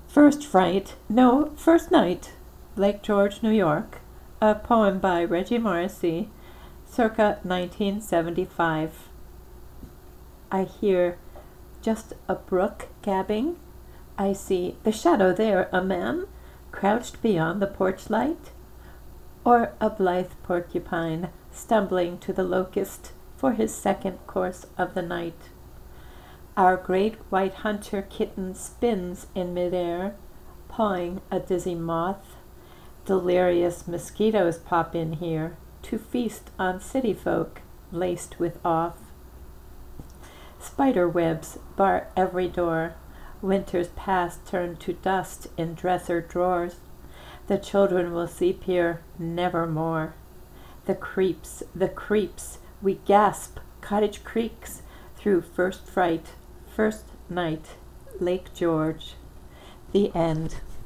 First Night, Lake George, New York, a poem by Reggie Morrissey, circa 1975. I hear just a brook gabbing. I see the shadow there, a man crouched beyond the porch light, or a blithe porcupine stumbling to the locust for his second course of the night. Our great white hunter kitten spins in midair, pawing a dizzy moth. Delirious mosquitoes pop in here to feast on city folk laced with off. Spider webs bar every door. Winter's past turn to dust in dresser drawers. The children will sleep here nevermore. The creeps, we gasp, cottage creaks through first night, Lake George. The end.